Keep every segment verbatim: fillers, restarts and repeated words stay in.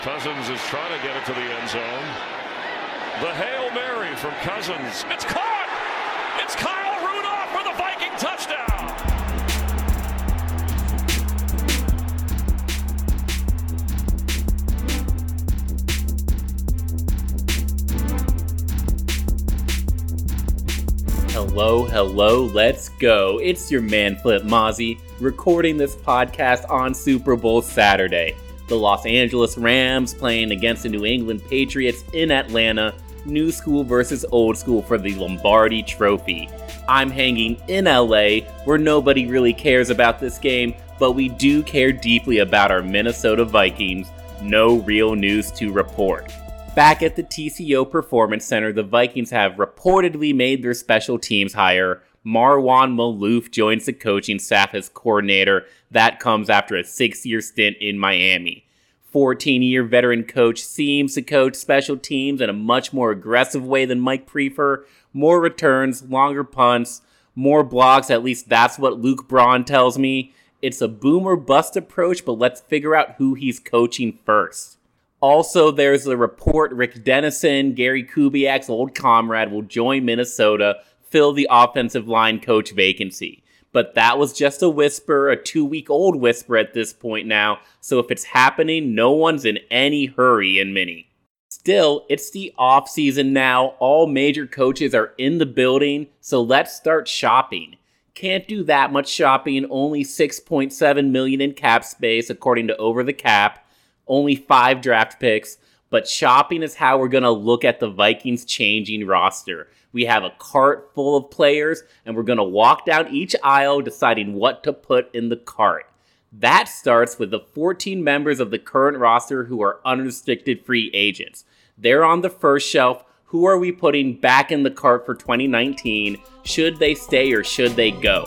Cousins is trying to get it to the end zone. The Hail Mary from Cousins. It's caught! It's Kyle Rudolph for the Viking touchdown! Hello, hello, let's go. It's your man Flip Mozzie, recording this podcast on Super Bowl Saturday. The Los Angeles Rams playing against the New England Patriots in Atlanta, new school versus old school for the Lombardi Trophy. I'm hanging in L A, where nobody really cares about this game, but we do care deeply about our Minnesota Vikings. No real news to report. Back at the T C O Performance Center, the Vikings have reportedly made their special teams hire. Marwan Maalouf joins the coaching staff as coordinator. That comes after a six-year stint in Miami. fourteen-year veteran coach seems to coach special teams in a much more aggressive way than Mike Priefer. More returns, longer punts, more blocks, at least that's what Luke Braun tells me. It's a boom or bust approach, but let's figure out who he's coaching first. Also, there's a report Rick Dennison, Gary Kubiak's old comrade, will join Minnesota, fill the offensive line coach vacancy. But that was just a whisper, a two-week-old whisper at this point now, so if it's happening, no one's in any hurry in Minnie. Still, it's the off-season now, all major coaches are in the building, so let's start shopping. Can't do that much shopping, only six point seven million dollars in cap space according to Over the Cap, only five draft picks, but shopping is how we're going to look at the Vikings' changing roster. We have a cart full of players, and we're going to walk down each aisle deciding what to put in the cart. That starts with the fourteen members of the current roster who are unrestricted free agents. They're on the first shelf. Who are we putting back in the cart for twenty nineteen? Should they stay or should they go?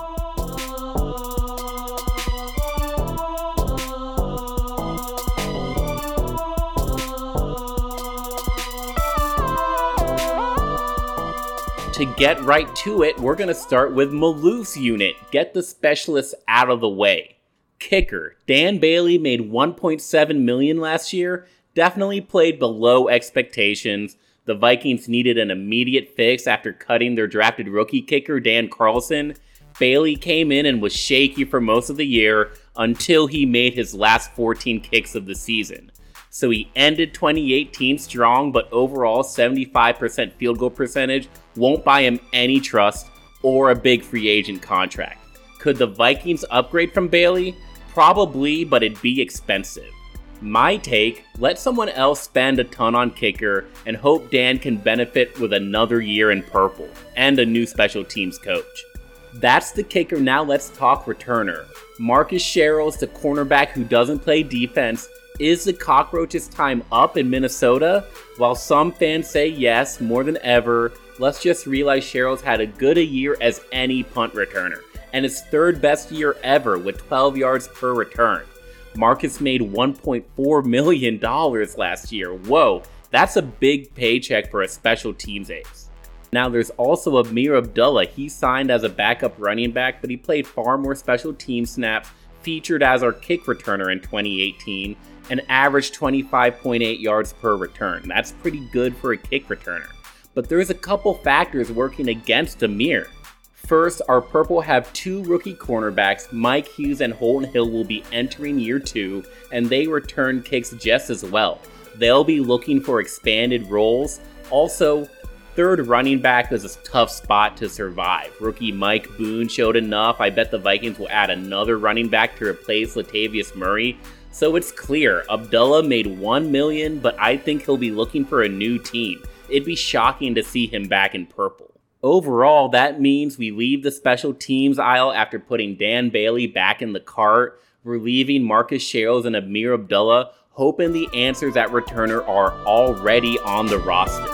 To get right to it, we're going to start with Maalouf's unit. Get the specialists out of the way. Kicker. Dan Bailey made one point seven million dollars last year. Definitely played below expectations. The Vikings needed an immediate fix after cutting their drafted rookie kicker, Dan Carlson. Bailey came in and was shaky for most of the year until he made his last fourteen kicks of the season. So he ended twenty eighteen strong, but overall seventy-five percent field goal percentage won't buy him any trust or a big free agent contract. Could the Vikings upgrade from Bailey? Probably, but it'd be expensive. My take, let someone else spend a ton on kicker and hope Dan can benefit with another year in purple and a new special teams coach. That's the kicker. Now let's talk returner. Marcus Sherels, the cornerback who doesn't play defense. Is the Cockroaches' time up in Minnesota? While some fans say yes, more than ever, let's just realize Sherels had as good a year as any punt returner, and his third best year ever with twelve yards per return. Marcus made one point four million dollars last year. Whoa, that's a big paycheck for a special teams ace. Now there's also Ameer Abdullah. He signed as a backup running back, but he played far more special team snaps, featured as our kick returner in twenty eighteen, and averaged twenty-five point eight yards per return. That's pretty good for a kick returner. But there's a couple factors working against Ameer. First, our Purple have two rookie cornerbacks. Mike Hughes and Holton Hill will be entering year two, and they return kicks just as well. They'll be looking for expanded roles. Also, third running back is a tough spot to survive. Rookie Mike Boone showed enough. I bet the Vikings will add another running back to replace Latavius Murray. So it's clear, Abdullah made one million dollars, but I think he'll be looking for a new team. It'd be shocking to see him back in purple. Overall, that means we leave the special teams aisle after putting Dan Bailey back in the cart. We're leaving Marcus Sherels and Ameer Abdullah, hoping the answers at returner are already on the roster.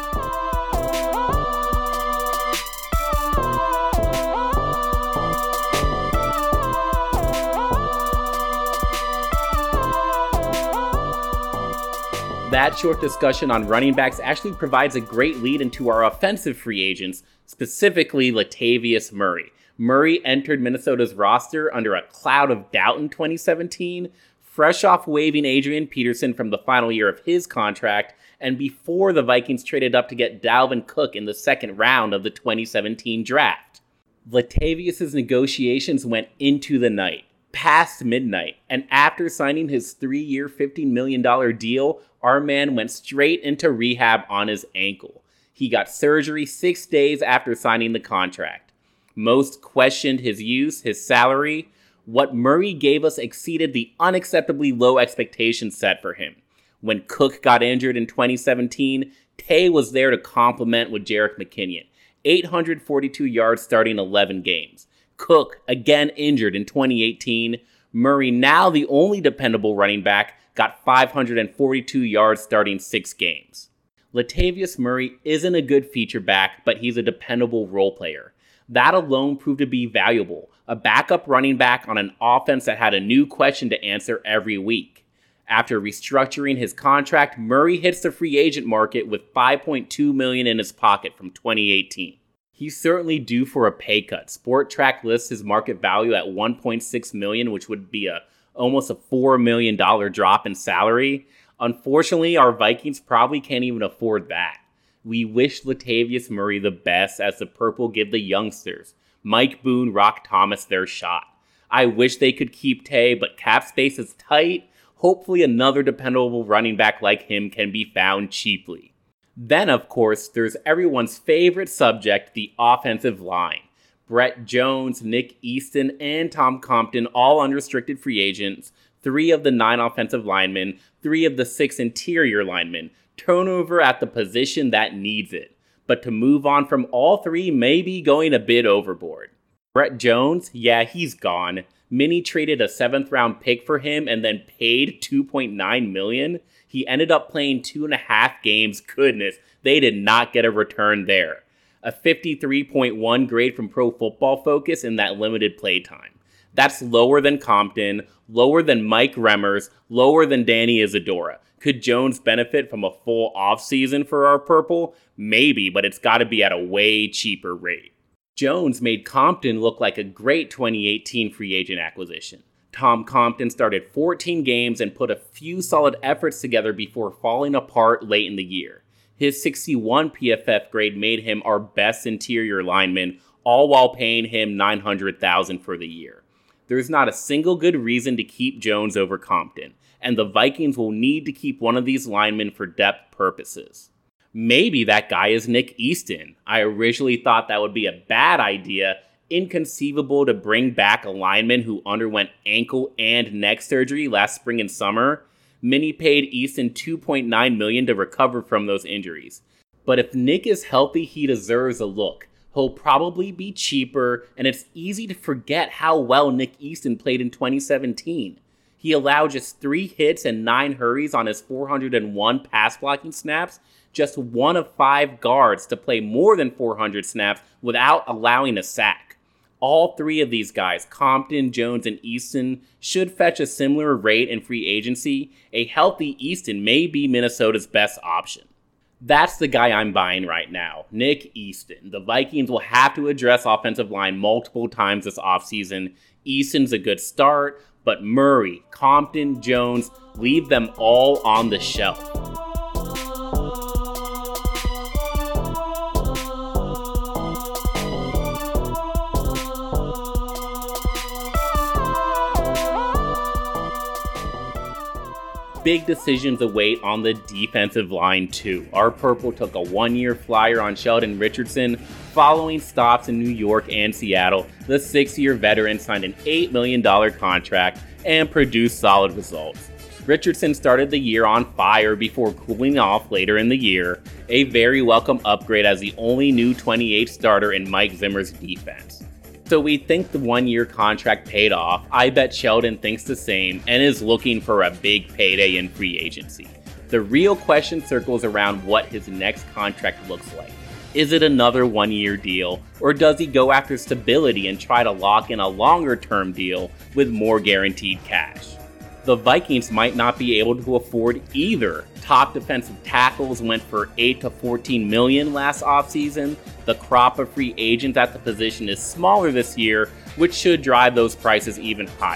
That short discussion on running backs actually provides a great lead into our offensive free agents, specifically Latavius Murray. Murray entered Minnesota's roster under a cloud of doubt in twenty seventeen. fresh off waiving Adrian Peterson from the final year of his contract, and before the Vikings traded up to get Dalvin Cook in the second round of the twenty seventeen draft. Latavius' negotiations went into the night, past midnight, and after signing his three-year fifteen million dollars deal, our man went straight into rehab on his ankle. He got surgery six days after signing the contract. Most questioned his use, his salary. What Murray gave us exceeded the unacceptably low expectations set for him. When Cook got injured in twenty seventeen, Tay was there to complement with Jerick McKinnon. eight hundred forty-two yards starting eleven games. Cook, again injured in twenty eighteen. Murray, now the only dependable running back, got five hundred forty-two yards starting six games. Latavius Murray isn't a good feature back, but he's a dependable role player. That alone proved to be valuable, a backup running back on an offense that had a new question to answer every week. After restructuring his contract, Murray hits the free agent market with five point two million dollars in his pocket from twenty eighteen. He's certainly due for a pay cut. SportTrack lists his market value at one point six million dollars, which would be a almost a four million dollars drop in salary. Unfortunately, our Vikings probably can't even afford that. We wish Latavius Murray the best as the Purple give the youngsters, Mike Boone, Rock Thomas, their shot. I wish they could keep Tay, but cap space is tight. Hopefully another dependable running back like him can be found cheaply. Then, of course, there's everyone's favorite subject, the offensive line. Brett Jones, Nick Easton, and Tom Compton, all unrestricted free agents, three of the nine offensive linemen, three of the six interior linemen. Turnover at the position that needs it. But to move on from all three may be going a bit overboard. Brett Jones, yeah, he's gone. Mini traded a seventh round pick for him and then paid two point nine million dollars. He ended up playing two and a half games. Goodness, they did not get a return there. A fifty-three point one grade from Pro Football Focus in that limited play time. That's lower than Compton, lower than Mike Remmers, lower than Danny Isadora. Could Jones benefit from a full offseason for our Purple? Maybe, but it's got to be at a way cheaper rate. Jones made Compton look like a great twenty eighteen free agent acquisition. Tom Compton started fourteen games and put a few solid efforts together before falling apart late in the year. His sixty-one P F F grade made him our best interior lineman, all while paying him nine hundred thousand dollars for the year. There's not a single good reason to keep Jones over Compton, and the Vikings will need to keep one of these linemen for depth purposes. Maybe that guy is Nick Easton. I originally thought that would be a bad idea. Inconceivable to bring back a lineman who underwent ankle and neck surgery last spring and summer. Mini paid Easton two point nine million dollars to recover from those injuries. But if Nick is healthy, he deserves a look. He'll probably be cheaper, and it's easy to forget how well Nick Easton played in twenty seventeen. He allowed just three hits and nine hurries on his four hundred one pass blocking snaps, just one of five guards to play more than four hundred snaps without allowing a sack. All three of these guys, Compton, Jones, and Easton, should fetch a similar rate in free agency. A healthy Easton may be Minnesota's best option. That's the guy I'm buying right now, Nick Easton. The Vikings will have to address offensive line multiple times this offseason. Easton's a good start, but Murray, Compton, Jones, leave them all on the shelf. Big decisions await on the defensive line too. Our Purple took a one-year flyer on Sheldon Richardson. Following stops in New York and Seattle, the six-year veteran signed an eight million dollars contract and produced solid results. Richardson started the year on fire before cooling off later in the year, a very welcome upgrade as the only new twenty-eight starter in Mike Zimmer's defense. So we think the one-year contract paid off. I bet Sheldon thinks the same and is looking for a big payday in free agency. The real question circles around what his next contract looks like. Is it another one-year deal, or does he go after stability and try to lock in a longer-term deal with more guaranteed cash? The Vikings might not be able to afford either. Top defensive tackles went for eight to fourteen million last offseason. The crop of free agents at the position is smaller this year, which should drive those prices even higher.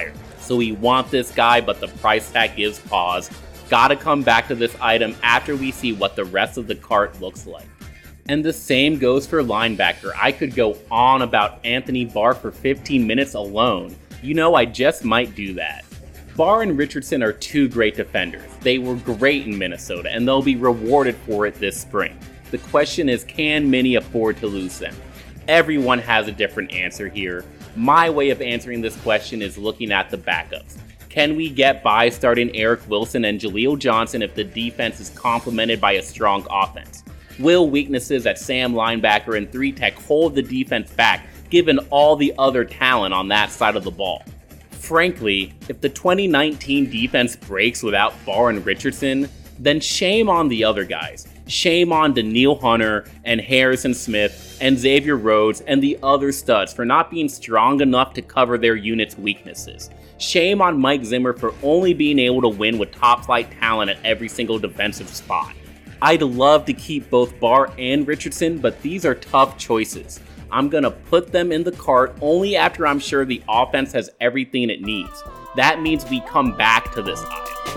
So we want this guy, but the price tag gives pause. Gotta come back to this item after we see what the rest of the cart looks like. And the same goes for linebacker. I could go on about Anthony Barr for fifteen minutes alone. You know, I just might do that. Barr and Richardson are two great defenders. They were great in Minnesota, and they'll be rewarded for it this spring. The question is, can Minnie afford to lose them? Everyone has a different answer here. My way of answering this question is looking at the backups. Can we get by starting Eric Wilson and Jaleel Johnson if the defense is complemented by a strong offense? Will weaknesses at Sam linebacker and three tech hold the defense back given all the other talent on that side of the ball? Frankly, if the twenty nineteen defense breaks without Barr and Richardson, then shame on the other guys. Shame on Danielle Hunter and Harrison Smith and Xavier Rhodes and the other studs for not being strong enough to cover their unit's weaknesses. Shame on Mike Zimmer for only being able to win with top-flight talent at every single defensive spot. I'd love to keep both Barr and Richardson, but these are tough choices. I'm gonna put them in the cart only after I'm sure the offense has everything it needs. That means we come back to this item.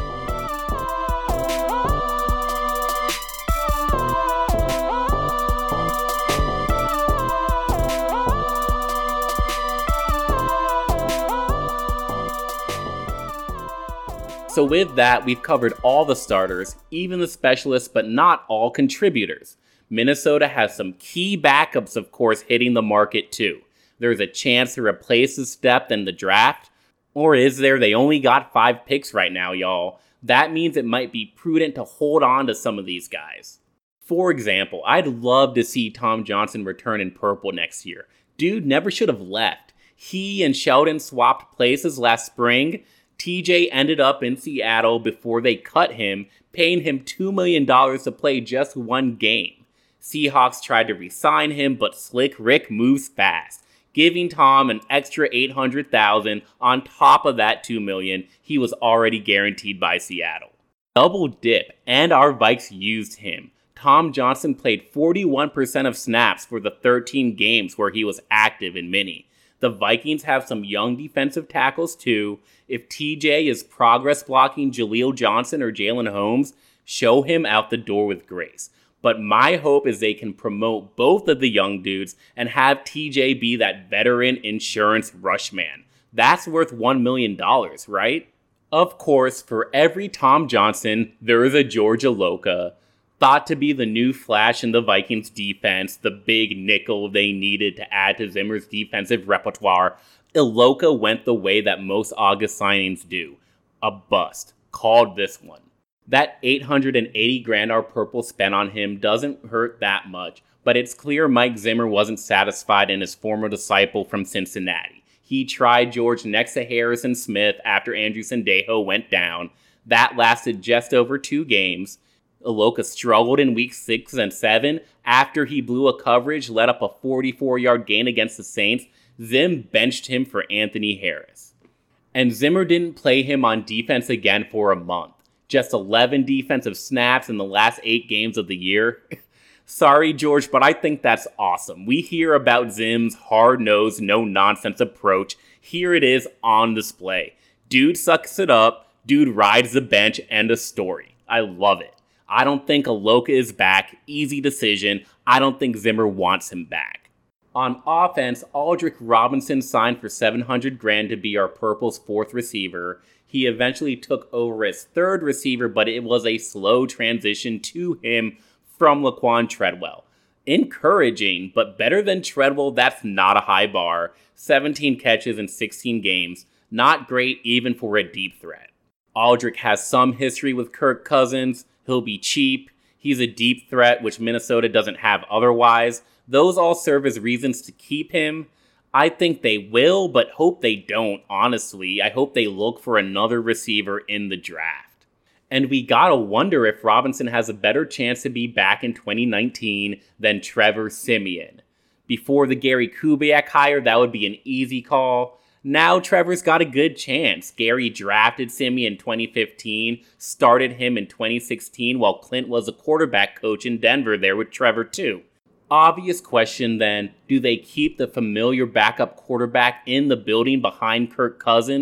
So with that, we've covered all the starters, even the specialists, but not all contributors. Minnesota has some key backups, of course, hitting the market too. There's a chance to replace his depth in the draft. Or is there? They only got five picks right now, y'all. That means it might be prudent to hold on to some of these guys. For example, I'd love to see Tom Johnson return in purple next year. Dude never should have left. He and Sheldon swapped places last spring. T J ended up in Seattle before they cut him, paying him two million dollars to play just one game. Seahawks tried to re-sign him, but Slick Rick moves fast, giving Tom an extra eight hundred thousand dollars on top of that two million dollars he was already guaranteed by Seattle. Double dip, and our Vikes used him. Tom Johnson played forty-one percent of snaps for the thirteen games where he was active in Mini. The Vikings have some young defensive tackles too. If T J is progress blocking Jaleel Johnson or Jalen Holmes, show him out the door with grace. But my hope is they can promote both of the young dudes and have T J be that veteran insurance rush man. That's worth one million dollars, right? Of course, for every Tom Johnson, there is a George Iloka. Thought to be the new flash in the Vikings defense, the big nickel they needed to add to Zimmer's defensive repertoire, Iloka went the way that most August signings do. A bust. Called this one. That eight hundred eighty grand our purple spent on him doesn't hurt that much, but it's clear Mike Zimmer wasn't satisfied in his former disciple from Cincinnati. He tried George next to Harrison Smith after Andrew Sendejo went down. That lasted just over two games. Iloka struggled in week six and seven after he blew a coverage, let up a forty-four yard gain against the Saints. Zim benched him for Anthony Harris. And Zimmer didn't play him on defense again for a month. Just eleven defensive snaps in the last eight games of the year. Sorry, George, but I think that's awesome. We hear about Zim's hard-nosed, no-nonsense approach. Here it is on display. Dude sucks it up. Dude rides the bench. End of story. I love it. I don't think Iloka is back. Easy decision. I don't think Zimmer wants him back. On offense, Aldrick Robinson signed for seven hundred grand to be our Purple's fourth receiver. He eventually took over as third receiver, but it was a slow transition to him from Laquan Treadwell. Encouraging, but better than Treadwell, that's not a high bar. seventeen catches in sixteen games. Not great even for a deep threat. Aldrick has some history with Kirk Cousins. He'll be cheap. He's a deep threat, which Minnesota doesn't have otherwise. Those all serve as reasons to keep him. I think they will, but hope they don't, honestly. I hope they look for another receiver in the draft. And we gotta wonder if Robinson has a better chance to be back in twenty nineteen than Trevor Siemian. Before the Gary Kubiak hire, that would be an easy call. Now Trevor's got a good chance. Gary drafted Siemian in twenty fifteen, started him in twenty sixteen while Clint was a quarterback coach in Denver there with Trevor too. Obvious question then, do they keep the familiar backup quarterback in the building behind Kirk Cousins?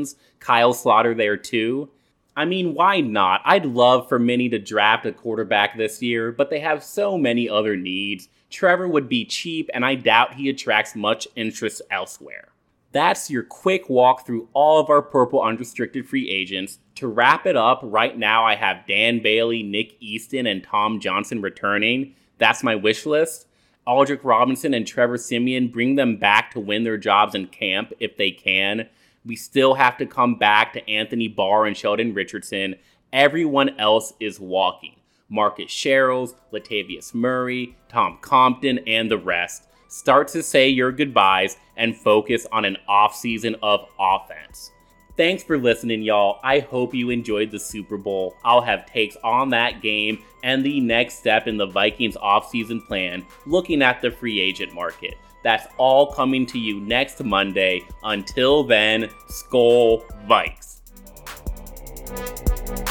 Kyle Slaughter there too? I mean, why not? I'd love for Mini to draft a quarterback this year, but they have so many other needs. Trevor would be cheap, and I doubt he attracts much interest elsewhere. That's your quick walk through all of our purple unrestricted free agents. To wrap it up, right now I have Dan Bailey, Nick Easton, and Tom Johnson returning. That's my wish list. Aldrick Robinson and Trevor Siemian, bring them back to win their jobs in camp if they can. We still have to come back to Anthony Barr and Sheldon Richardson. Everyone else is walking. Marcus Sherrills, Latavius Murray, Tom Compton, and the rest. Start to say your goodbyes and focus on an offseason of offense. Thanks for listening, y'all. I hope you enjoyed the Super Bowl. I'll have takes on that game and the next step in the Vikings offseason plan, looking at the free agent market. That's all coming to you next Monday. Until then, Skol Vikes.